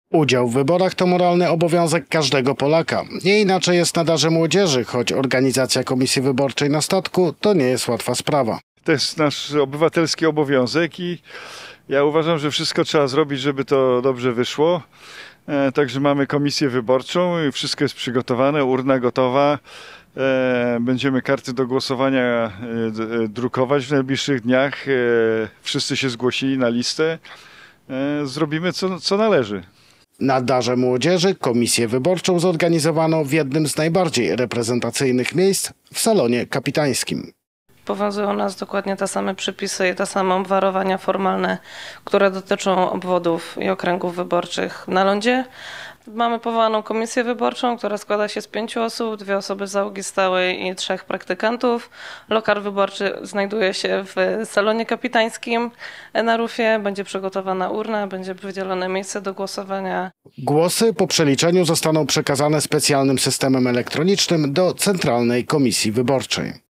Udział w wyborach to moralny obowiązek każdego Polaka. Nie inaczej jest na Darze Młodzieży, choć organizacja komisji wyborczej na statku to nie jest łatwa sprawa. To jest nasz obywatelski obowiązek i ja uważam, że wszystko trzeba zrobić, żeby to dobrze wyszło. Także mamy komisję wyborczą, wszystko jest przygotowane, urna gotowa. Będziemy karty do głosowania drukować w najbliższych dniach. Wszyscy się zgłosili na listę. Zrobimy co należy. Na Darze Młodzieży komisję wyborczą zorganizowano w jednym z najbardziej reprezentacyjnych miejsc w salonie kapitańskim. Obowiązują nas dokładnie te same przepisy i te same obwarowania formalne, które dotyczą obwodów i okręgów wyborczych na lądzie. Mamy powołaną komisję wyborczą, która składa się z 5 osób, 2 osoby z załogi stałej i 3 praktykantów. Lokal wyborczy znajduje się w salonie kapitańskim na rufie. Będzie przygotowana urna, będzie wydzielone miejsce do głosowania. Głosy po przeliczeniu zostaną przekazane specjalnym systemem elektronicznym do Centralnej Komisji Wyborczej.